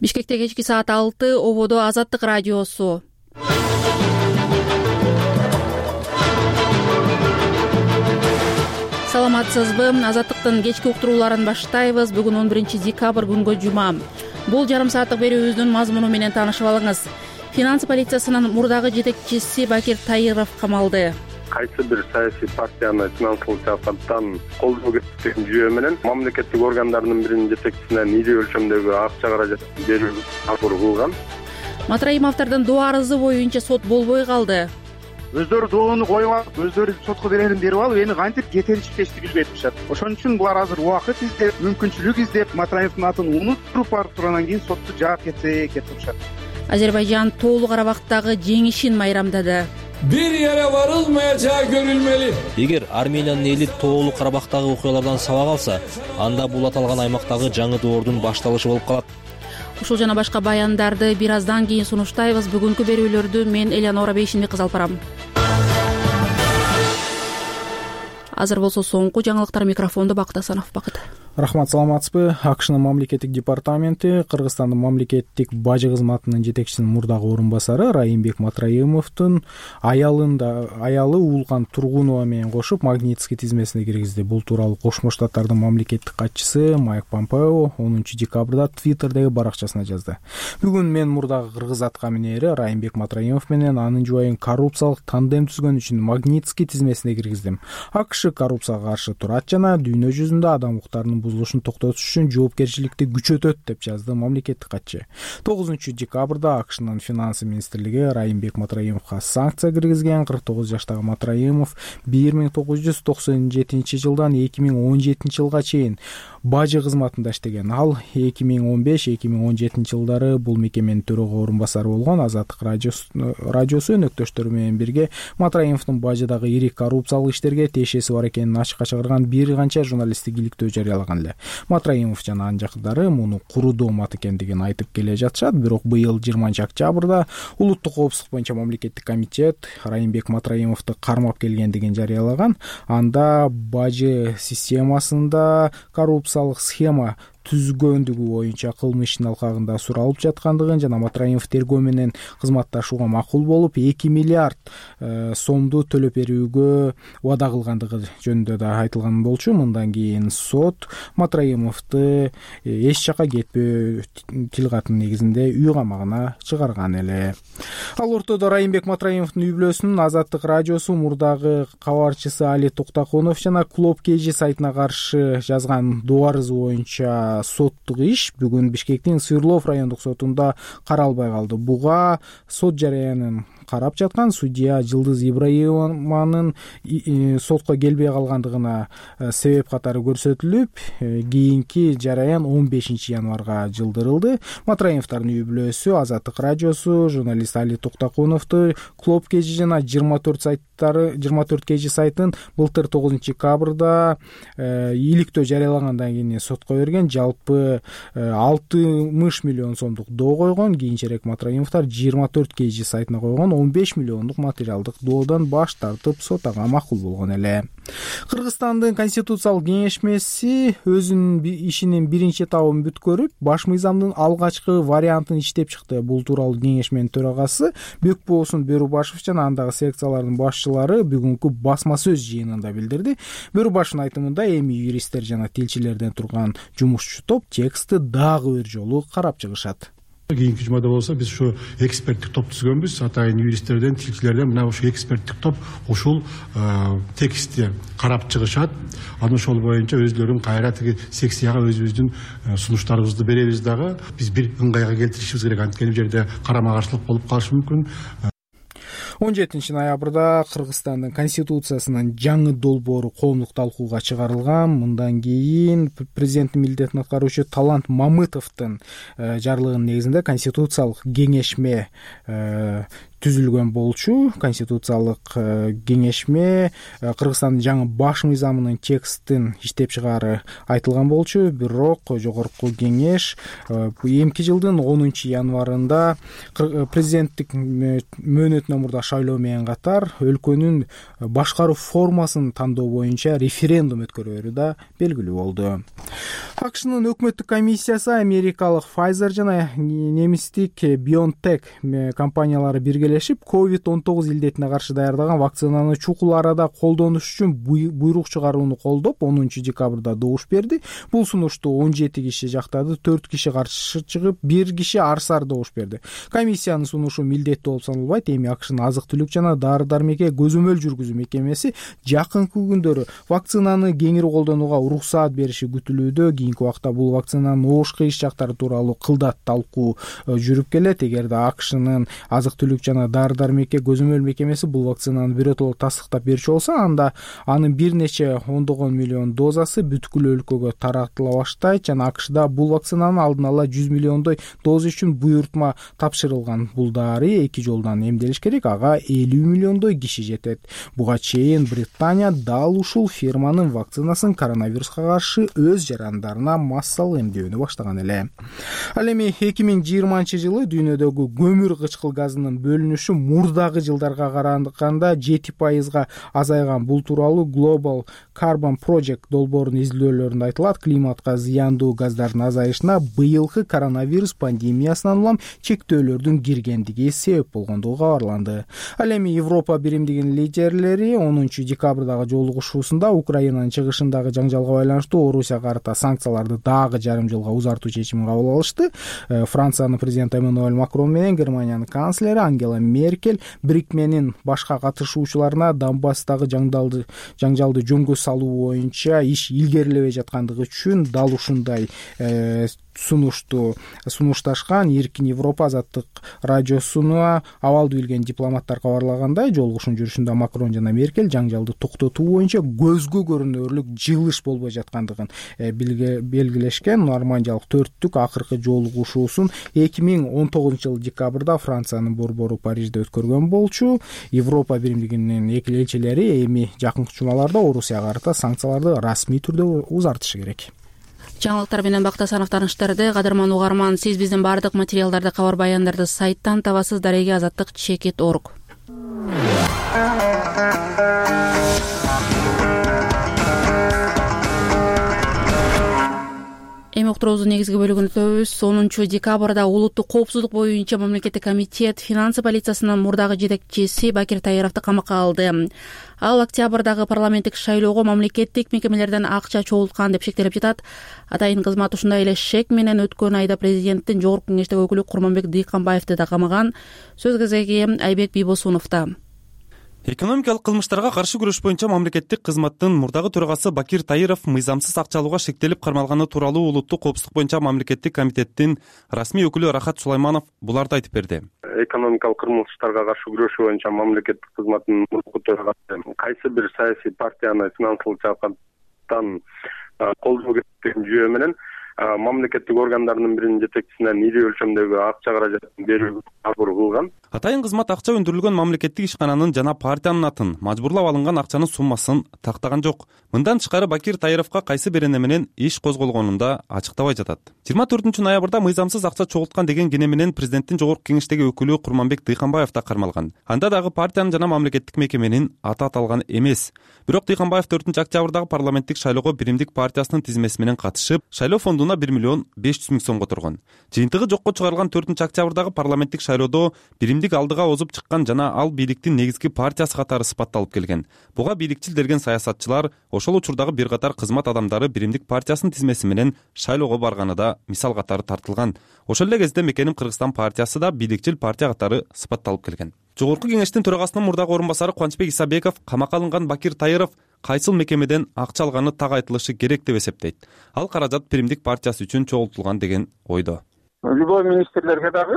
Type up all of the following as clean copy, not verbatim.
Бишкекте кечки саат 6, ободо Азаттык радиосу. Саламатсызбы? Азаттыктын кечки уктурууларын баштайбыз. Бүгүн 11-декабрь күнгө жума. Бул жарым сааттык берүүбүздүн мазмуну менен таанышып алыңыз. Финанс полициясынын мурдагы жетекчиси Бакир Таиров камалды. Кайсы бир саясий партияны финансылык жааттан колдоо керек жүйө менен мамлекеттик органдардын биринин жетекчисине ири өлчөмдөгү акча каражат берүү аркылуу кылган. Матраимовдордун доо арызы боюнча сот болбой калды. Өздөрү доону коюп алып, өздөрү сотко берерин берип алып, эми кантип жетишпешти билбей турушат. Ошон үчүн булар азыр убакыт издеп, мүмкүнчүлүк издеп, Матраимовдун атын унутуп барып турандан кийин сотту жаап кетсе деп турушат. Азербайжан Тоолу Карабактагы жеңишин майрамдады. Bir yere varılmayacağı görülmeli. Эгер Армениянын эли Тоолу Карабактагы окуялардан сабак алса, анда бул аталган аймактагы жаңы доордун башталышы болуп калат. Ушул жана башка баяндарды бир аздан кийин сунуштайбыз. Бүгүнкү берүүлөрдү мен Элеонора Бейшинбек кызы алып барам. Азыр болсо соңку жаңылыктар микрофондо Бакыт Асанов. Бакыт. Рахмат, саламатсызбы? АКШнын мамлекеттик департаменти Кыргызстандын мамлекеттик бажы кызматынын жетекчисинин мурдагы орун басары Райымбек Матраимовдун аялы Уулкан Тургунова менен кошуп Магнитский тизмесине киргизди. Бул тууралуу Кошмо Штаттардын мамлекеттик катчысы Майк Помпео 10-декабрда Твиттердеги баракчасына жазды. Бүгүн мен мурдагы кыргыз аткаминери Райымбек Матраимов менен анын жубайын коррупциялык тандем түзгөн үчүн Магнитский тизмесине киргиздим. АКШ коррупцияга каршы турат жана дүйнө жүзүндө адам укуктарынын бузулушун токтотуш үчүн жоопкерчиликти күчөтөт деп жазды мамлекеттик катчы. 9-декабрда АКШнын финансы министрлиги Райымбек Матраимовго санкция киргизген. 49 жаштагы Матраимов 1997 жылдан 2017 жылга чейин бажы кызматында иштеген. Ал 2015-2017 жылдары бул мекеменин төрөгө орун басары болгон. Азаттык радиосу өнөктөштөрү менен бирге Матраимовдун бажыдагы ири коррупциялык иштерге тиешеси бар экенин ачыкка чыгарган бир канча журналисттик иликтөө жарыялаган эле. Матраимов жана анын жакындары муну куру доомат экендигин айтып келе жатышат. Бирок быйыл 20-октябрда улуттук коопсуздук боюнча мамлекеттик комитет Райымбек Матраимовду кармап келгендигин жарыялаган. Анда бажы системасында коррупциялык схема түзгөндүгү боюнча кылмыш ишин алкагында суралып жаткандыгын жана Матраимов тергөө менен кызматташууга макул болуп 2 миллиард сомду төлөп берүүгө убада кылгандыгы жөнүндө да айтылган болчу. Мындан кийин сот Матраимовду эч жака кетпөө тил катын негизинде үй камагына чыгарган эле. Ал ортодо Райымбек Матраимовдун үй бүлөсүнүн Азаттык радиосу мурдагы кабарчысы Али Токтакунов жана Клуб KG сайтына каршы жазган доо арызы боюнча соттук иш бүгүн Бишкектин Сырлов райондук сотунда каралбай калды. Буга сот жараянын карап жаткан судья Жылдыз Ибраимованын сотко келбей калгандыгына себеп катары көрсөтүлүп, кийинки жараян 15 январга жылдырылды. Матраимовдордун үй бүлөсү Азаттык радиосу журналист Али Токтакуновду Клуб KG жана 24 KG сайтын былтыр 9-декабрда иликтөө жарыялагандан кийин сотко берген. Жалпы 60 миллион сомдук доо койгон. Кийинчерээк Матраимовдор 24 KG сайтына койгон 15 миллиондук материалдык доодон баш тартып сотага макул болгон эле. Кыргызстандын конституциялык кеңешмеси өзүнүн ишинин биринчи этабын бүткөрүп, баш мыйзамдын алгачкы вариантын иштеп чыкты. Бул тууралуу кеңешменин төрагасы Бөкбосун Бөрүбашев жана андагы секциялардын башчылары бүгүнкү басма сөз жыйынында билдирди. Бөрүбашевдин айтымында эми юристтер жана тилчилерден турган жумушчу топ текстти дагы бир жолу карап чыгышат. Кийинки жумада болсо биз ушу эксперттик топ түзгөнбүз. Атайын юристтерден, тилчилерден мына ушу эксперттик топ ушул текстти карап чыгышат. Анан ошол боюнча өздөрүн кайра тиги секцияга өзүбүздүн сунуштарыбызды беребиз дагы. Биз бир ыңгайга келтиришибиз керек. Анткени бул жерде карама каршылык болуп калышы мүмкүн. 17 ноябрда Кыргызстандын конституциясынын жаңы долбоору коомдук талкууга чыгарылган. Мындан кийин президенттин милдетин аткаруучу Талант Мамытовдун жарлыгынын негизинде конституциялык кеңешме түзүлгөн болчу. Конституциялык кеңешме Кыргызстандын жаңы баш мыйзамынын текстин иштеп чыгаары айтылган болчу. Бирок жогорку кеңеш эмки жылдын 10 январында президенттик мөөнөтүнөн мурда шайлоо менен катар өлкөнүн башкаруу формасын тандоо боюнча референдум өткөрөөрү да белгилүү болду. АКШнын өкмөттүк комиссиясы америкалык Pfizer жана немистик BioNTech компаниялары биргелешип COVID-19 илдетине каршы даярдаган вакцинаны чукул арада колдонуш үчүн буйрук чыгарууну колдоп 10 декабрда добуш берди. Бул сунушту 17 киши жактады, 4 киши каршы чыгып, 1 киши арсар добуш берди. Комиссиянын сунушу милдеттүү болуп саналбайт. Эми АКШнын азык-түлүк жана дары-дармекке көзөмөл жүргүзүү мекемеси жакынкы күндөрү вакцинаны кеңири колдонууга уруксаат бериши күтүлүүдө. Кийинки убакта бул вакцинанын оош кыйыш жактары тууралуу кылдат талкуу жүрүп келет. Эгерде АКШнын азык-түлүк жана дары-дармекке көзөмөл мекемеси бул вакцинаны биротоло тастыктап берчү болсо, анда анын бир нече ондогон миллион дозасы бүткүл өлкөгө таратыла баштайт жана АКШда бул вакцинанын алдын ала 100 миллиондой доза үчүн буйртма тапшырылган. Бул дары 2 жолдон эмделиш керек, ага 50 миллиондой киши жетет. Буга чейин Британия дал ушул фирманын вакцинасын коронавируска каршы өз жарандарына массалык эмдөөнү баштаган эле. Ал эми 2020 жылы дүйнөдөгү көмүр кычкыл газынын бөлүнүшү мурдагы жылдарга караганда 7% азайган. Бул тууралуу Global Carbon Project долбоорунун изилдөөлөрүндө айтылат. Климатка зыяндуу газдардын азайышына быйылкы коронавирус пандемиясынан улам чектөөлөрдүн киргендиги себеп болгондугу кабарланды. Ал эми Европа биримдигинин лидерлери 10 декабрдагы жолугушуусунда Украинанын чыгышындагы жаңжалга байланыштуу Орусияга карата санкцияларды дагы жарым жылга узартуу чечимин кабыл алышты. Франциянын президенти Эммануэль Макрон менен Германиянын канцлери Ангела Меркель Брикменин башка катышуучуларына Донбасстагы жаңжалды жөнгө салуу боюнча иш илгерилебей жаткандыгы үчүн дал ушундай сунушташкан. Эркин Европа азаттык радиосуна абалды билген дипломаттар кабарлагандай, жолугушуунун жүрүшүндө Макрон жана Меркель жаңжалды токтотуу боюнча көзгө көрүнөрлүк жылыш болбой жаткандыгын белгилешкен. Нормандиялык төрттүк акыркы жолугушуусун 2019 жылы декабрда Франциянын борбору Парижде өткөргөн болчу. Европа биримдигинин элчилери эми жакынкы жумаларда Орусияга карата санкцияларды расмий түрдө узартышы керек. Жаңылыктар менен Бакта Асанов тааныштырды. Кадырман угарман, сиз биздин бардык материалдарды, кабар баяндарды сайттан табасыз. Дареге азаттык.org. Эми уктуруубуздун негизги бөлүгүн өтөбүз. 10 декабрда улуттук коопсуздук боюнча мамлекеттик комитет финансы полициясынын мурдагы жетекчиси Бакир Таировду камакка алды. Ал октябрдагы парламенттик шайлоого мамлекеттик мекемелерден акча чогулткан деп шектелип жатат. Атайын кызмат ушундай эле шек менен өткөн айда президенттин жогорку кеңештеги өкүлү Курманбек Дыйканбаевди да камаган. Сөз кезеги Айбек Бийбосуновдо. Экономикалык кылмыштарга каршы күрөш боюнча мамлекеттик кызматтын мурдагы төрагасы Бакир Таиров мыйзамсыз акча алууга шектелип кармалганы тууралуу улуттук коопсуздук боюнча мамлекеттик комитеттин расмий өкүлү Рахат Сулайманов буларды айтып берди. Экономикалык кылмыштарга каршы күрөш боюнча мамлекеттик кызматтын мурдагы төрагасы кайсы бир саясий партияны финансылык жактан колдоо керектигин жүйө менен мамлекеттик органдардын биринин жетекчисинен ири өлчөмдөгү акча каражатын берүүгө мажбур кылган. Атайын кызмат акча өндүрүлгөн мамлекеттик ишкананын жана партиянын атын, мажбурлап алынган акчанын суммасын тактаган жок. Мындан тышкары Бакир Таировго кайсы берене менен иш козголгонун да ачыктабай жатат. 24 ноябрда мыйзамсыз акча чогулткан деген кене менен президенттин жогорку кеңештеги өкүлү Курманбек Дыйканбаев да кармалган. Анда дагы партиянын жана мамлекеттик мекеменин аты аталган эмес. Бирок Дыйканбаев 4 октябрдагы парламенттик шайлоого Биримдик партиясынын тизмеси менен катышып, шайлоо фондуна 1 миллион 500 миң сом которгон. Жыйынтыгы жокко чыгарылган 4 октябрдагы парламенттик шайлоодо Биримдик алдыга озуп чыккан жана ал бийликтин негизги партиясы катары сыпатталып келген. Буга бийликчил деген саясатчылар, ошол учурдагы бир катар кызмат адамдары Биримдик партиясынын тизмеси менен шайлоого барганы да мисал катары тартылган. Ошол эле кезде Мекеним Кыргызстан партиясы да бийликчил партия катары сыпатталып келген. Жогорку кеңештин төрагасынын мурдагы орун басары Кубанычбек Исабеков камакка алынган Бакир Таиров кайсыл мекемеден акча алганы так айтылышы керек деп эсептейт. Ал каражат Биримдик партиясы үчүн чогултулган деген ойдо. Любой министрлерге дагы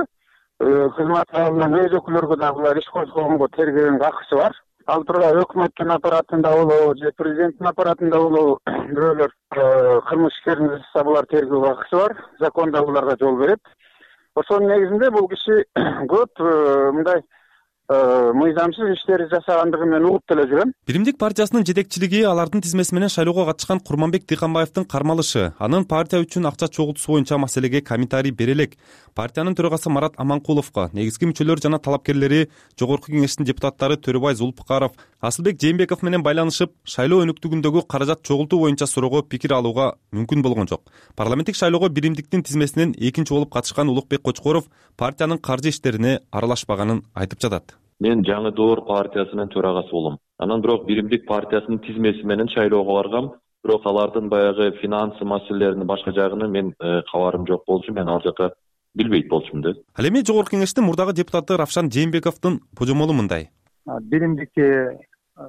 кызмат алган өз өкүлдөргө дагы булар иш козгогонго тергөөнүн акысы бар. Ал тургай өкмөттүн аппаратында болобу же президенттин аппаратында болобу бирөөлөр кылмыш иштерин жасаса булар тергөөгө акысы бар. Законда буларга жол берет. Ошонун негизинде бул киши көп мындай мыйзамсыз иштерди жасагандыгы менен угуп деле жүрөм. Биримдик партиясынын жетекчилиги алардын тизмеси менен шайлоого катышкан Курманбек Дыйканбаевдин кармалышы, анын партия үчүн акча чогултуусу боюнча маселеге комментарий бере элек. Партиянын төрагасы Марат Аманкуловго негизги мүчөлөр жана талапкерлери Жогорку кеңештин депутаттары Төрөбай Зулпукаров, Асылбек Жээнбеков менен байланышып, шайлоо өнүктүгүндөгү каражат чогултуу боюнча суроого пикир алууга мүмкүн болгон жок. Парламенттик шайлоого биримдиктин тизмесинен экинчи болуп катышкан Улукбек Кочкоров партиянын каржы иштерине аралашпаганын айтып жатат. Мен Жаңы Доор партиясынын төрагасы болом. Анан бирок биримдик партиясынын тизмеси менен шайлоого баргам. Бирок алардын баягы финанс маселелеринин башка жагына мен кабарым жок болчу, мен ал жака билбейт болчумун да. Ал эми Жогорку кеңештин мурдагы депутаты Равшан Жээнбековдун божомолу мындай. Биримдикке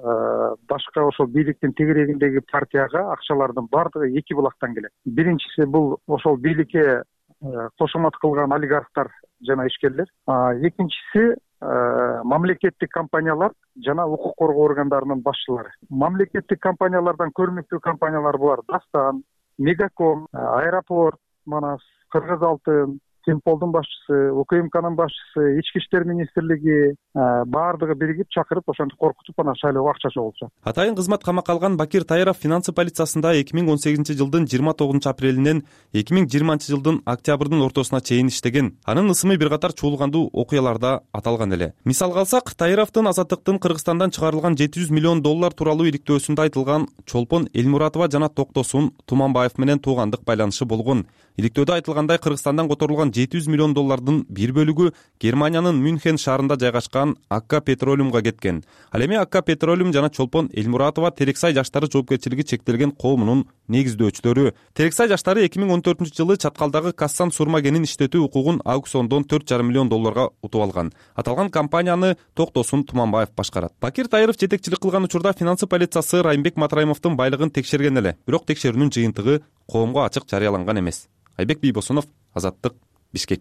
башка ошол бийликтин тегерегиндеги партияга акчалардын бардыгы эки булактан келет. Биринчиси бул ошол бийликке кошомат кылган олигархтар жана ишкерлер. Экинчиси мамлекеттик компаниялар жана укук коргоо органдарынын башчылары. Мамлекеттик компаниялардан көрүнүктүү компаниялар булар: Дастан, Мегаком, Аэропорт, Манас, Кыргыз Алтын, Темполдун башчысы, УКМКнын башчысы, Ички иштер министрлиги баардыгы биригип чакырып ошентип коркутуп анан шайлоого акча чогултушат. Атайын кызмат камакка алган Бакир Тайыров финансы полициясында 2018 жылдын 29 апрелинен 2020 жылдын октябрдын ортосуна чейин иштеген. Анын ысымы бир катар чуулгандуу окуяларда аталган эле. Мисалга алсак, Тайыровдун Азаттыктын Кыргызстандан чыгарылган $700 миллион тууралуу иликтөөсүндө айтылган Чолпон Элмуратова жана Токтосун Туманбаев менен туугандык байланышы болгон. Иликтөөдө айтылгандай, Кыргызстандан которулган $700 миллион бир бөлүгү Германиянын Мюнхен шаарында жайгашкан Акка Петролиумга кеткен. Ал эми Акка Петролиум жана Чолпон Элмуратова Терексай жаштары жоопкерчилиги чектелген коомунун негиздөөчүлөрү. Терексай жаштары 2014 жылы Чаткалдагы Кассан сурма кенин иштетүү укугун аукциондон $4,5 миллион утуп алган. Аталган компанияны Токтосун Туманбаев башкарат. Бакир Тайыров жетекчилик кылган учурда финансы полициясы Райымбек Матраимовдун байлыгын текшерген эле. Бирок текшерүүнүн жыйынтыгы коомго ачык жарыяланган эмес. Айбек Бийбосунов, Азаттык, Бишкек.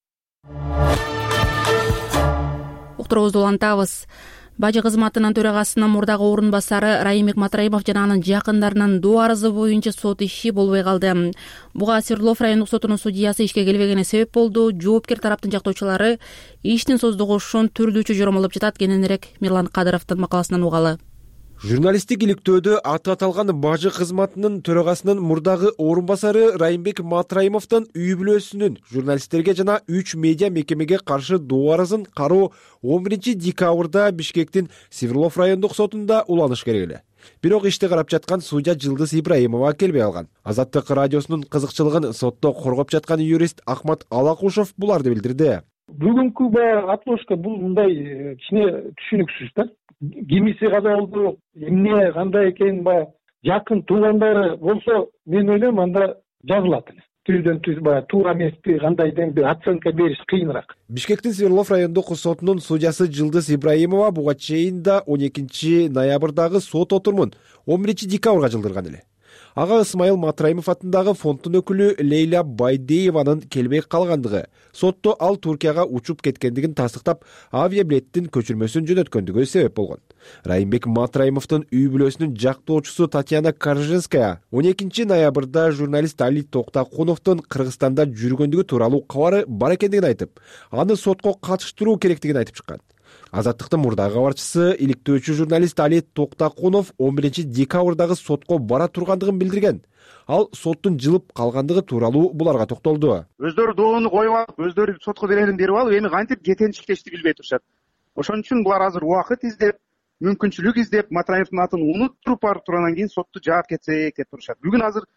Уктуруубузду улантабыз. Бажы кызматынын төрагасынын мурдагы орун басары Райымбек Матраимов жана анын жакындарынын доо арызы боюнча сот иши болбой калды. Буга Свердлов райондук сотунун судьясы ишке келбегени себеп болду. Жоопкер тараптын жактоочулары иштин создугушун түрдүүчө жоромолоп жатат. Кененирээк Мирлан Кадыровдун макаласынан угалы. Журналисттик иликтөөдө аты аталган бажы кызматынын төрагасынын мурдагы орун басары Райымбек Матраимовдун үй бүлөсүнүн журналисттерге жана 3 медиа мекемеге каршы доо арызын кароо 11 декабрда Бишкектин Свердлов райондук сотунда уланыш керек эле. Бирок ишти карап жаткан судья Жылдыз Ибраимова келбей алган. Азаттык радиосунун кызыкчылыгын сотто коргоп жаткан юрист Ахмат Алакушев буларды билдирди. Бүгүнкү баягы отложка бул мындай кичине түшүнүксүз да. Кимиси каза болду, эмне кандай экен, баягы жакын туугандары болсо, мен ойлойм анда жазылат эле. Түздөн түз баягы туура эмеспи, кандай деген бир оценка бериш кыйыныраак. Бишкектин Свердлов райондук сотунун судьясы Жылдыз Ибраимова буга чейин да 12 ноябрдагы сот отурумун 11 декабрга жылдырган эле. Ага Исмаил Матраимов атындагы фонддун өкүлү Лейла Байдееванын келбей калгандыгы, сотто ал Туркияга учуп кеткендигин тастыктап, авиабилеттин көчүрмөсүн жөнөткөндүгү себеп болгон. Райымбек Матраимовдун үй бүлөсүнүн жактоочусу Татьяна Каржинская 12 ноябрда журналист Али Токтакуновдун Кыргызстанда жүргөндүгү тууралуу кабары бар экендигин айтып, аны сотко катыштыруу керектигин айтып чыккан. Азаттыктын мурдагы кабарчысы иликтөөчү журналист Али Токтакунов 11 декабрдагы сотко бара тургандыгын билдирген. Ал соттун жылып калгандыгы тууралуу буларга токтолду. Өздөрү доону коюп алып, өздөрү сотко беренин берип алып, эми кантип жетенчиктешти билбей турушат. Ошон үчүн булар азыр убакыт издеп, мүмкүнчүлүк издеп, Матраимовдун атын унуттуруп барып тургандан кийин сотту жаап кетсек деп турушат. Бүгүн азыр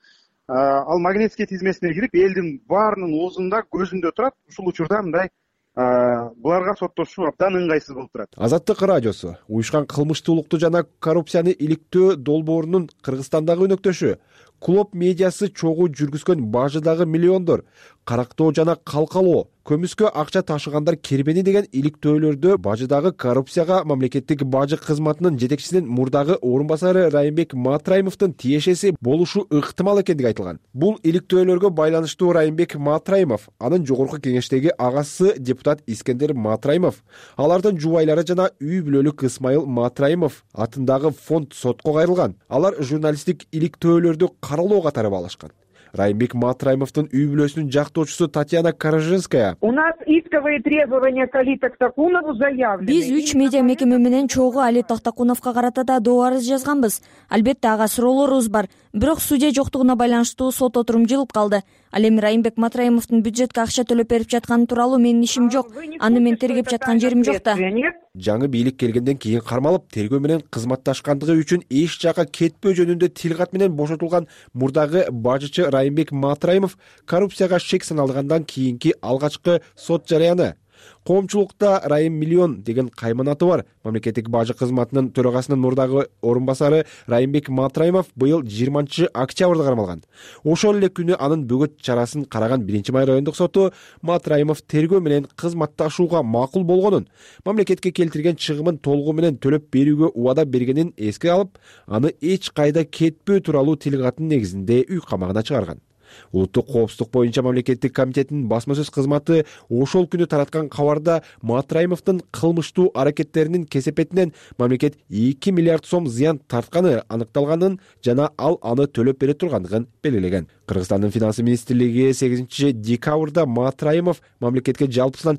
ал Магнитский тизмесине кирип, элдин баарынын оозунда, көзүндө турат. Ушул учурда мындай буларга соттошуу абдан ыңгайсыз болуп турат. Азаттык радиосу уюшкан кылмыштуулукту жана коррупцияны иликтөө долбоорунун Кыргызстандагы өнөктөшү, Клоп медиасы чогуу жүргүзгөн бажыдагы миллиондор, карактоо жана калкалоо, көмүскө акча ташыгандар кербени деген иликтөөлөрдө бажыдагы коррупцияга мамлекеттик бажы кызматынын жетекчисинин мурдагы орун басары Райымбек Матраимовдун тиешеси болушу ыктымал экендиги айтылган. Бул иликтөөлөргө байланыштуу Райымбек Матраимов, анын жогорку кеңештеги агасы депутат Искендер Матраимов, алардын жубайлары жана үй бүлөлүк Исмаил Матраимов атындагы фонд сотко кайрылган. Алар журналисттик иликтөөлөрдү каралоо катары баалашкан. Райымбек Матраимовдун үй бүлөсүнүн жактоочусу Татьяна Караженская: У нас исковые требования к Али Тактакунову заявлены. Биз 3 медиа мекеме менен чогуу Али Тактакуновго карата да доо арыз жазганбыз. Албетте ага суроолорубуз бар. Бирок судья жоктугуна байланыштуу сот отурум жылып калды. Ал эми Райымбек Матраимовдун бюджетке акча төлөп берип жатканы тууралуу менин ишим жок. Аны мен тергеп жаткан жерим жок да. Жаңы бийлик келгенден кийин кармалып, тергөө менен кызматташкандыгы үчүн эч жакка кетпөө жөнүндө тилкат менен бошотулган мурдагы бажычы Райымбек Матраимов коррупцияга шек саналгандан кийинки алгачкы сот жараяны. Коомчулукта Райым миллион деген кайман аты бар. Мамлекеттик бажы кызматынын төрагасынын мурдагы орун басары Райымбек Матраимов быйыл 20-октябрда кармалган. Ошол эле күнү анын бөгөт чарасын караган 1-май райондук соту Матраимов тергөө менен кызматташууга макул болгонун, мамлекетке келтирген чыгымын толугу менен төлөп берүүгө убада бергенин эске алып, аны эч кайда кетпөө тууралуу тилкаттын негизинде үй камагына чыгарган. Улуттук коопсуздук боюнча мамлекеттик комитеттин басма сөз кызматы ошол күнү тараткан кабарда Матраимовдун кылмыштуу аракеттеринин кесепетинен мамлекет 2 миллиард сом зыян тартканы аныкталганын жана ал аны төлөп бере тургандыгын белгилеген. Кыргызстандын финансы министрлиги 8-декабрда Матраимов мамлекетке жалпысынан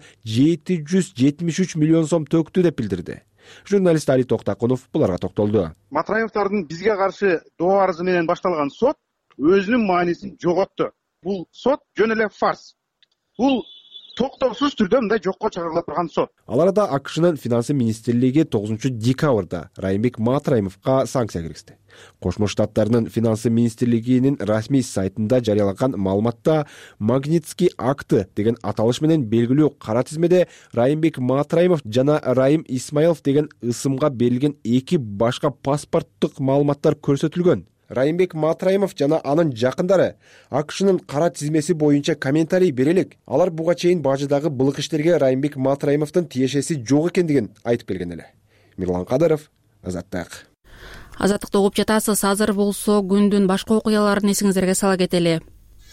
773 миллион сом төктү деп билдирди. Журналист Али Токтакунов буларга токтолду. Матраимовдордун бизге каршы доо арызы менен башталган сот өзүнүн маанисин жоготту. Бул сот жөн эле фарс. Бул токтоосуз түрдө мындай жокко чыгарыла турган сот. Ал арада АКШнын финансы министрлиги 9-декабрда Райымбек Матраимовго санкция киргизди. Кошмо Штаттарынын финансы министрлигинин расмий сайтында жарыяланган маалыматта Магнитский акты деген аталыш менен белгилүү кара тизмеде Райымбек Матраимов жана Райым Исмаилов деген ысымга берилген 2 башка паспорттук маалыматтар көрсөтүлгөн. Райымбек Матраимов жана анын жакындары АКШнын кара тизмеси боюнча комментарий берелик. Алар буга чейин бажыдагы былык иштерге Райымбек Матраимовдун тиешеси жок экендигин айтып келген эле. Мирлан Кадыров, Азаттык. Азаттыкты угуп жатасыз. Азыр болсо күндүн башка окуяларын эсиңиздерге сала кетели.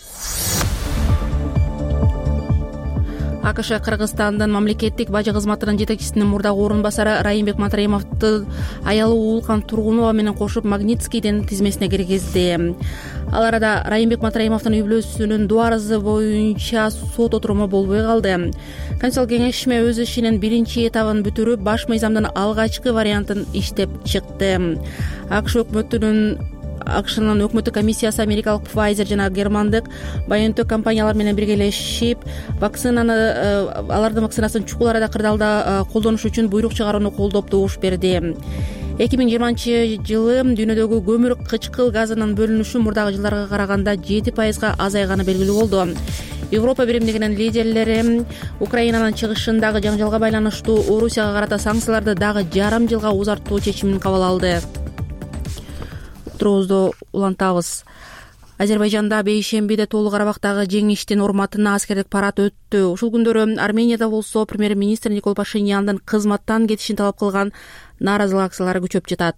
АКШ Кыргызстандын мамлекеттик бажы кызматынын жетекчисинин мурдагы орун басары Райымбек Матраимовду аялы Уулкан Тургунова менен кошуп Магнитскийдин тизмесине киргизди. Ал арада Райымбек Матраимовдун үй бүлөсүнүн доо арызы боюнча сот отуруму болбой калды. Конституциялык кеңешме өз ишинин 1-этабын бүтүрүп, баш мыйзамдын алгачкы вариантын иштеп чыкты. АКШнын өкмөттүк комиссиясы америкалык Pfizer жана германдык BioNTech компаниялар менен биргелешип, алардын вакцинасын чукул арада кырдаалда колдонуш үчүн буйрук чыгарууну колдоп добуш берди. 2020-жылы дүйнөдөгү көмүр кычкыл газынын бөлүнүшү мурдагы жылдарга караганда 7% азайганы белгилүү болду. Европа биримдигинин лидерлери Украинанын чыгышындагы жаңжалга байланыштуу Орусияга карата санкцияларды дагы жарым жылга узартуу чечимин кабыл алды. Турубузду улантабыз. Азербайжанда бейшембиде Тоолуу Карабактагы жеңиштин урматына аскердик парад өттү. Ушул күндөрү Арменияда болсо премьер-министр Никол Пашиняндын кызматтан кетишин талап кылган нааразылык акциялары күчөп жатат.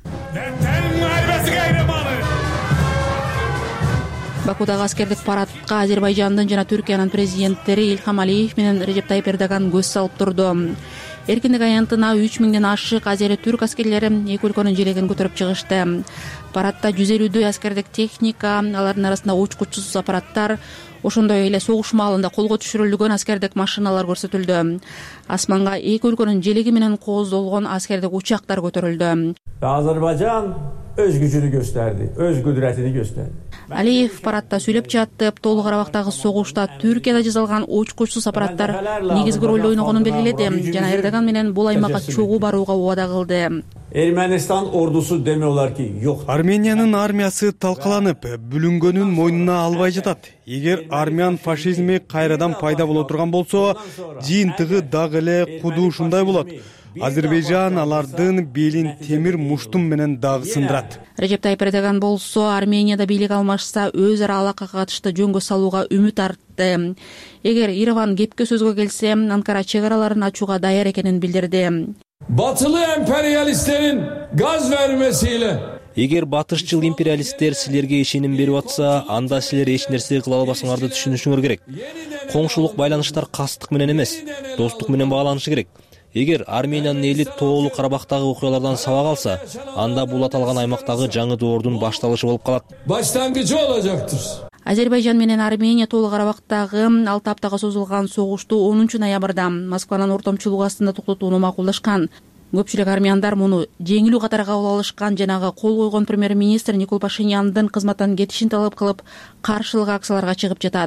Бакудагы аскердик парадка Азербайжандын жана Түркиянын президенттери Илхам Алиев менен Режеп Тайип Эрдоган көз салып турду. Эркиндик аянтына 3000ден ашык азери түрк аскерлери эки өлкөнүн желегин көтөрүп чыгышты. Парадда 150дөй аскердик техника, алардын арасында учкучсуз аппараттар, ошондой эле согуш маалында колго түшүрүлгөн аскердик машиналар көрсөтүлдү. Асманга эки өлкөнүн желеги менен кооздолгон аскердик учактар көтөрүлдү. Азербайжан өз күчүнү gösterdi, өз кудуретini gösterdi. Алиев парадда сүйлөп жатып, Тоолуу Карабактагы согушта Түркияда жасалган учкучсуз аппараттар негизги ролду ойногонун белгиледи жана Эрдоган менен бул аймакка чогуу барууга убада кылды. Ermenistan ordusu demiyorlar ki yok. Армениянын армиясы талкаланып, бүлүнгөнүн мойнуна албай жатат. Эгер армян фашизми кайрадан пайда боло турган болсо, жыйынтыгы дагы эле куду ушундай болот. Азербайжан алардын белин темир муштум менен дагы сындырат. Режеп Тайип Эрдоган болсо Арменияда бийлик алмашса өз ара алакага катышты жөнгө салууга үмүт артты. Эгер Ереван кепке сөзгө келсе, Анкара чек араларын ачууга даяр экенин билдирди. Batılı emperyalistlerin gaz vermesiyle Эгер батышчыл империалисттер силерге ишеним берип атса, анда силер эч нерсе кыла албасыңарды түшүнүшүңөр керек. Коңшулук байланыштар кастык менен эмес, достук менен багланышы керек. Эгер Армениянын эли Тоолуу Карабактагы окуялардан сабак алса, анда бул аталган аймактагы жаңы доордун башталышы болуп калат. Başlangıcı olacaktır. Азербайжан менен Армения толук Карабактагы 6 аптага созулган согушту 10 ноябрда Москванын ортомчулугу астында токтотууну макулдашкан. Көпчүлүк армяндар муну жеңилүү катары кабыл алышкан, жанагы кол койгон премьер-министр Никол Пашиняндын кызматтан кетишин талап кылып, каршылык акцияларга чыгып жатат.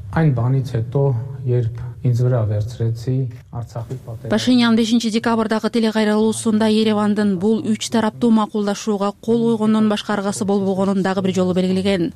Пашинян 5 декабрдагы телекайрылуусунда Еревандын бул 3 тараптуу макулдашууга кол койгондон башка аргасы болбогонун дагы бир жолу белгилеген.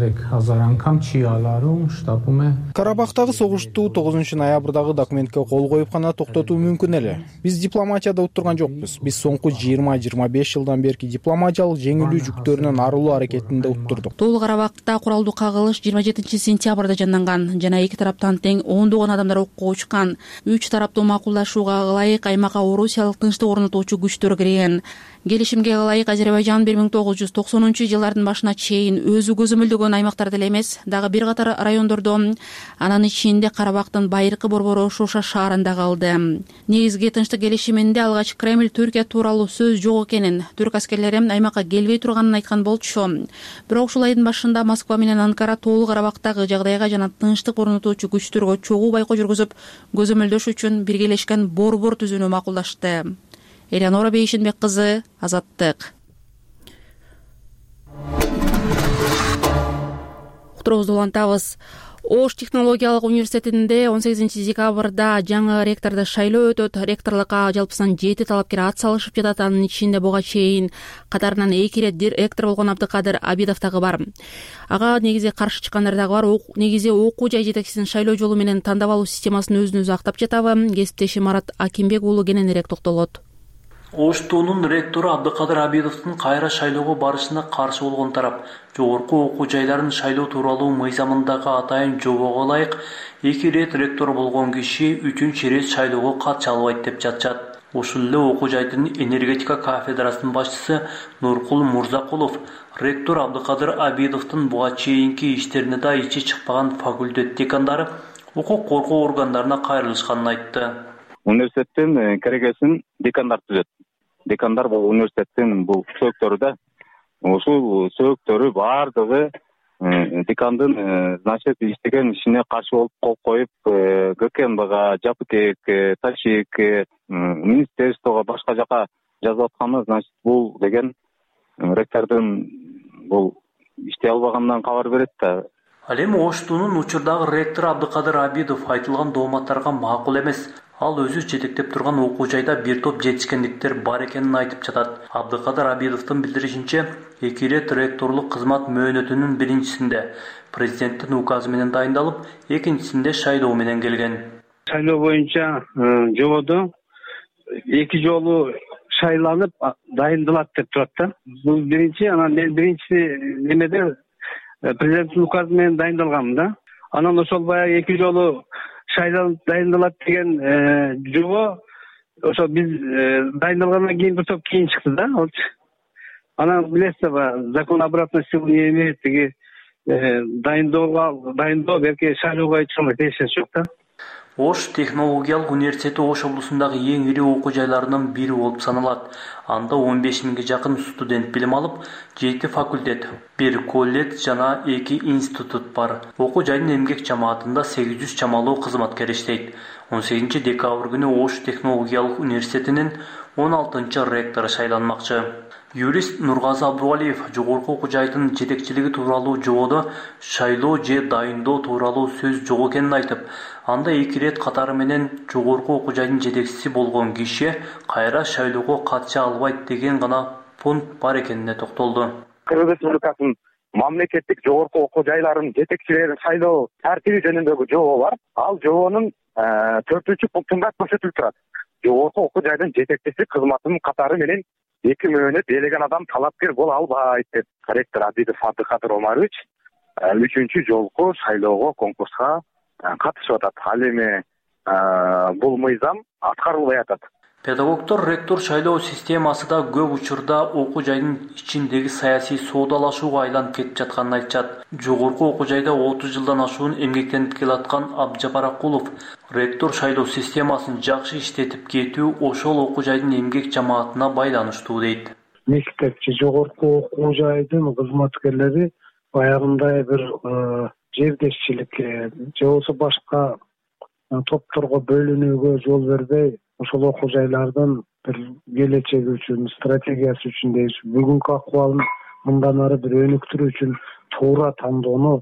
Карабактагы согушту 9 ноябрдагы документке кол коюп гана токтотуу мүмкүн эле. Биз дипломатияда отурган жокпуз. Биз соңку 20-25 жылдан берки дипломатиялык жеңилүү жүктөрүнөн арылуу аракетинде отурдук. Толук Карабакта куралдуу кагылыш 27 сентябрда жанданган жана эки тараптан тең ондогон адамдар окко учкан. 3 тараптуу макулдашууга ылайык аймакка Орусиялык тынчтык орнотуучу күчтөр кирген. Келишимге ылайык Азербайжан 1990 жылдардын башына чейин өзү көзөмөлдөгөн аймактарда эле эмес, дагы бир катар райондордо, анын ичинде Карабактын байыркы борбору Шуша шаарында калды. Негизги тынчтык келишиминде алгач Кремль Түркия тууралуу сөз жок экенин, түрк аскерлери аймакка келбей турганын айткан болчу. Бирок ушул айдын башында Москва менен Анкара толук Карабактагы жагдайга жана тынчтык орнотуучу күчтөргө чогуу байкоо жүргүзүп, көзөмөлдөш үчүн биргелешкен борбор түзүүнү макулдашты. Элеонора Бейшенбек кызы, Азаттык. Уктуруубузду улантабыз. Ош технологиялык университетинде 18 декабрда жаңы ректорду шайлоо өтөт. Ректорлукка жалпысынан 7 талапкер ат салышып жатат. Анын ичинде буга чейин катарынан 2 ирет ректор болгон Абдыкадыр Абидов дагы бар. Ага негизи каршы чыккандар дагы бар. Негизи окуу жай жетекчисин шайлоо жолу менен тандап алуу системасын өзүн өзү актап жатабы? Кесиптеши Марат Акимбек уулу кененирээк токтолот. Оштунун ректору Абдыкадыр Абидовдун кайра шайлоого барышына каршы болгон тарап жогорку окуу жайларын шайлоо тууралуу мыйзамындагы атайын жобого ылайык 2 ирет ректор болгон киши 3-чү ирет шайлоого катыша албайт деп жатышат. Ошол эле окуу жайдын энергетика кафедрасынын башчысы Нуркул Мурзакулов ректор Абдыкадыр Абидовдун буга чейинки иштерине да ичи чыкпаган факультет декандары укук коргоо органдарына кайрылышканын айтты. Университеттин керегесин декандар түзөт. Декандар бул университеттин бул сөктөрү да. Ушул сөктөрү бардыгы декандын значит иштеген ишине каршы болуп кол коюп, ГКМБга, Жапыкек, Ташик, министерствого башка жака жазып атканы, значит бул деген ректордун бул иштей албаганынан кабар берет да. Ал эми Оштунун учурдагы ректору Абдыкадыр Абидов айтылган дооматтарга макул эмес. Ал өзү жетектеп турган окуу жайда бир топ жетишкендиктер бар экенин айтып жатат. Абдыкадыр Абидовдун билдиришинче, 2 ирет ректорлук кызмат мөөнөтүнүн биринчисинде президенттин указы менен дайындалып, экинчисинде шайлоо менен келген. Шайлоо боюнча жободо 2 жолу шайланып дайындалат деп турат да. Бул биринчи, анан мен биринчиси немеде президенттин указы менен дайындалгам да. Анан ошол баягы 2 жолу шайланып дайындалат деген жобо ошо биз дайындалгандан кийин бир топ кийин чыкты да. Анан билесиз, закон обратной силы не имеет, деги дайындоо берки шайлоого эч кандай тиешеси жок да. Ош технологиялык университети Ош облусундагы эң ири окуу жайларынын бири болуп саналат. Анда 15 миңге жакын студент билим алып, 7 факультет, 1 колледж жана 2 институт бар. Окуу жайдын эмгек жамаатында 800 чамалуу кызматкер иштейт. 18 декабрь күнү Ош технологиялык университетинин 16-чы ректору шайланмакчы. Юрист Нургазы Абдуалиев жогорку окуу жайдын жетекчилиги тууралуу жободо шайлоо же дайындоо тууралуу сөз жок экенин айтып, анда 2 ирет катары менен жогорку окуу жайдын жетекчиси болгон киши кайра шайлоого катыша албайт деген гана пункт бар экенине токтолду. Кыргыз Республикасынын мамлекеттик жогорку окуу жайларынын жетекчилерин шайлоо тартиби жөнүндөгү жобо бар. Ал жобонун 4-пунктунда көрсөтүлүп турат. Жогорку окуу жайдын жетекчиси кызматынын катары менен 2 мөөнөт ээлеген адам талапкер боло албайт деп ректор Абидов Абдыкадыр Омарович 3-чү жолку шайлоого конкурска катышып атат. Ал эми бул мыйзам аткарылбай атат. Педагогдор ректор шайлоо системасы да көп учурда окуу жайдын ичиндеги саясий соодалашууга айланып кетип жатканын айтышат. Жогорку окуу жайда 30 жылдан ашуун эмгектенип келаткан Абжапар Акулов ректор шайлоо системасын жакшы иштетип кетүү ошол окуу жайдын эмгек жамаатына байланыштуу дейт. Мектепчи жогорку окуу жайдын кызматкерлери баягындай бир жердешчилик же болбосо башка топторго бөлүнүүгө жол бербей, ошол окуу жайлардын бир келечеги үчүн, стратегиясы үчүн дейбиз, бүгүнкү акыбалын мындан ары бир өнүктүрүү үчүн туура тандоону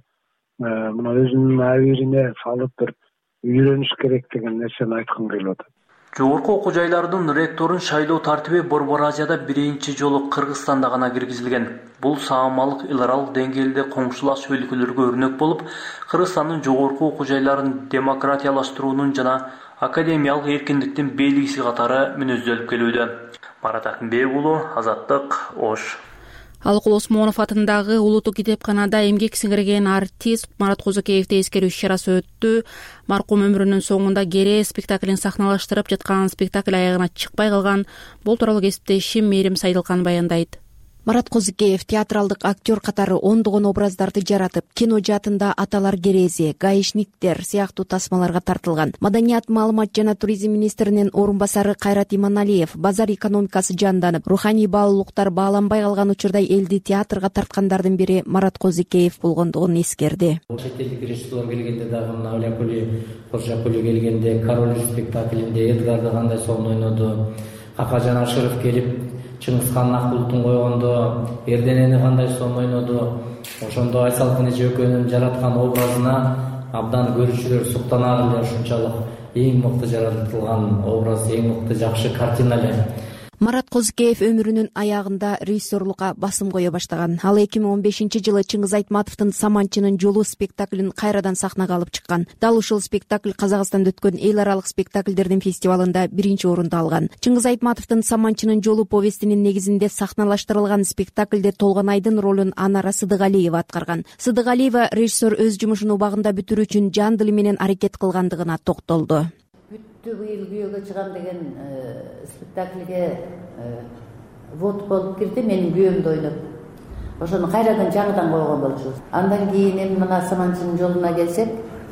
мына өзүнүн абийирине салып бир үйрөнүш керек деген нерсени айткым келип атат. Жогорку окуу жайлардын ректорун шайлоо тартиби Борбор Азияда биринчи жолу Кыргызстанда гана киргизилген. Бул саамалык эл аралык деңгээлде коңшулаш өлкөлөргө өрнөк болуп, Кыргызстандын жогорку окуу жайларын демократиялаштыруунун жана академиялык эркиндиктин белгиси катары мүнөздөлүп келүүдө. Марат Акимбек уулу, Азаттык, Ош. Алыкул Осмонов атындагы улуттук китепканада эмгек сиңирген артист Марат Козукеевди эскерүү иш-чарасы өттү. Маркум өмүрүнүн соңунда Кере спектаклин сахналаштырып жаткан, спектакль аягына чыкпай калган. Бул тууралуу кесиптешим Мээрим Сайдылкан баяндайт. Марат Козукеев театралдык актер катары ондогон образдарды жаратып, кино жаатында Аталар керези, Гаишниктер сыяктуу тасмаларга тартылган. Маданият, маалымат жана туризм министринин орун басары Кайрат Иманалиев базар экономикасы жанданып, руханий баалуулуктар бааланбай калган учурда элди театрга тарткандардын бири Марат Козукеев болгондугун эскерди. Чет элдик режиссерлор келгенде дагы мына Оляпули, Коржакули келгенде Король спектаклинде Эдгарды кандай сонун ойноду, Акажан Ашыров келип Чыңгызхан Акбулуттун койгондо Эрденени кандай сонун ойноду, ошондо Айсалкын эже экөөнүн жараткан образына абдан көрүүчүлөр суктанар эле. Ушунчалык эң мыкты жаратылган образ, эң мыкты жакшы картина эле. Марат Козукеев өмүрүнүн аягында режиссерлукка басым кое баштаган. Ал 2015-жылы Чыңгыз Айтматовдун Саманчынын жолу спектаклин кайрадан сахнага алып чыккан. Дал ушул спектакль Казакстанда өткөн эл аралык спектакльдердин фестивалында биринчи орунду алган. Чыңгыз Айтматовдун Саманчынын жолу повестинин негизинде сахналаштырылган спектакльде Толгонайдын ролун Анара Сыдыгалиева аткарган. Сыдыгалиева режиссер өз жумушун убагында бүтүрүү үчүн жан дили менен аракет кылгандыгына токтолду. Быйыл күйөөгө чыгам деген спектакльге вот болуп кирди, менин күйөөмдү ойноп. Ошону кайрадан жаңыдан койгон болчубуз. Андан кийин эми мына Саманчынын жолуна келсек,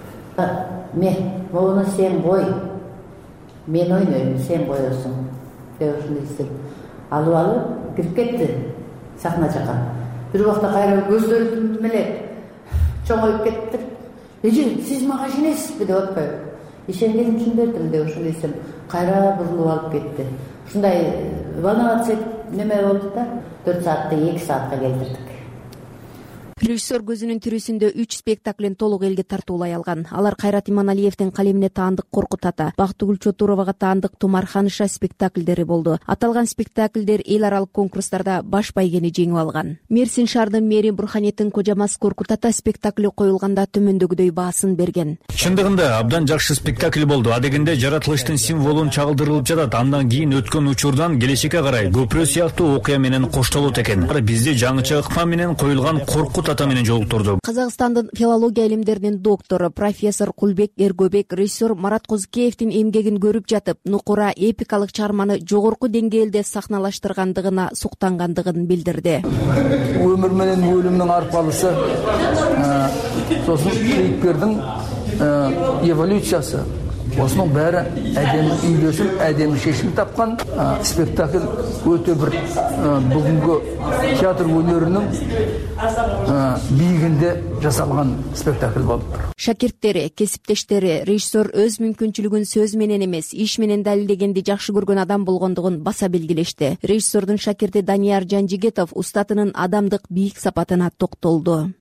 моуну сен кой, мен ойнойм, сен коесуң деп ушундай истеп алып кирип кетти сахна жакка. Бир убакта кайра көздөрү меле чоңоюп кетти. Эже, сиз мага ишенесизби деп атпайбы? Ишенгеним үчүн бердим деп ушундай десем, кайра бурулуп алып кетти. Ушундай волноваться неме болду да, 4 саатты 2 саатка келтирдик. Режиссер көзүнүн тирүүсүндө 3 спектаклин толук элге тартуулай алган. Алар Кайрат Иманалиевдин калемине таандык Коркут ата, Бактыгүл Чотуровага таандык Тумар Ханыша спектакльдери болду. Аталган спектакльдер эл аралык конкурстарда баш байгени жеңип алган. Мерсин шаардын мэри Бурханеттин Кожамаз Коркут ата спектакли коюлганда төмөндөгүдөй баасын берген. Чындыгында абдан жакшы спектакль болду. Адегенде жаратылыштын символун чагылдырылып жатат. Андан кийин өткөн учурдан келечекке карай көпүрө сыяктуу окуя менен коштолот экен. Бизде жаңыча ыкма менен коюлган Коркут ата менен жолуктурду. Казакстандын филология илимдеринин доктору профессор Кулбек Эргөбек режиссер Марат Козукеевдин эмгегин көрүп жатып, нукура эпикалык чыгарманы жогорку деңгээлде сахналаштыргандыгына суктангандыгын билдирди. Өмүр менен өлүмдүн арпалышы, сосын кейипкердин эволюциясы, осунун баары әдемі үйлесіп, әдемі шешім тапқан спектакль өте бір бүгінгі театр өнерінің биігінде жасалған спектакль болып тұр. Шакирттери, кесиптештери, режиссер өз мүмкүнчүлүгүн сөз менен эмес, иш менен далилдегенди жакшы көргөн адам болгондугун баса белгилешти. Режиссердун шакирти Данияр Жанжигетов устатынын адамдык бийик сапатына токтолду.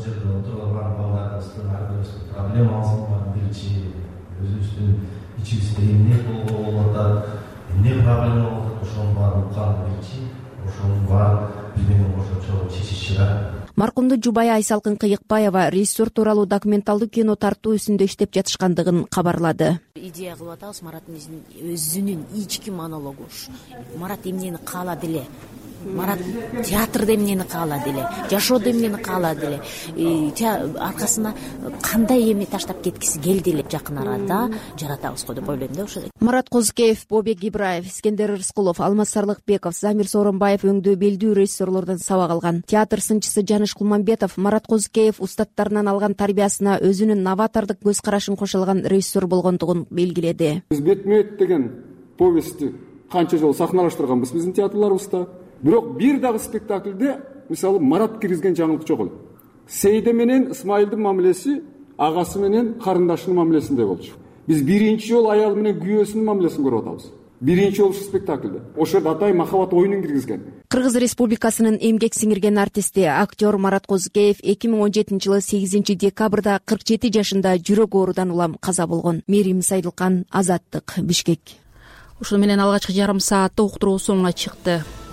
Эмне болуп атат, эмне проблема болуп атат, ошонун баарын уккан биринчи, ошонун баарын биз менен ошончо чечиши бар. Маркумдун жубайы Айсалкын Кыйыкбаева режиссер тууралуу документалдуу кино тартуу исинде иштеп жатышкандыгын кабарлады. Идея кылып атабыз, Мараттын өзүнүн ички монологу. Марат эмнени каалады эле? Марат театрда эмнени каалады эле? Жашоодо эмнени каалады эле? Аркасына кандай эми таштап кеткиси келди эле? Жакын арада жаратабыз го деп ойлойм да ошо. Марат Козукеев, Бобек Ибраев, Искендер Рыскулов, Алмаз Сарлыкбеков, Замир Сооронбаев өңдүү белдүү режиссерлордон сабак алган. Театр сынчысы Жаныш Кулманбетов Марат Козукеев устаттарынан алган тарбиясына өзүнүн новатордук көз карашын кошулган режиссер болгондугун белгиледи. Биз Бетмет деген повестти канча жолу сахналаштырганбыз биздин театрларыбызда. Бирок бир дагы спектакльде мисалы Марат киргизген жаңылык жок эле. Сейде менен Ысмайылдын мамилеси агасы менен карындашынын мамилесиндей болчу. Биз биринчи жолу аял менен күйөөсүнүн мамилесин көрүп атабыз. Биринчи жолу спектакльде. Ошол жерде атай махабат оюнун киргизген. Кыргыз Республикасынын эмгек сиңирген артисти, актер Марат Козукеев 2017-жылы 8 декабрда 47 жашында жүрөк оорудан улам каза болгон. Мерим Сайдылкан, Азаттык, Бишкек. Ушуну менен алгачкы жарым саатта уктуруу соңуна чыкты.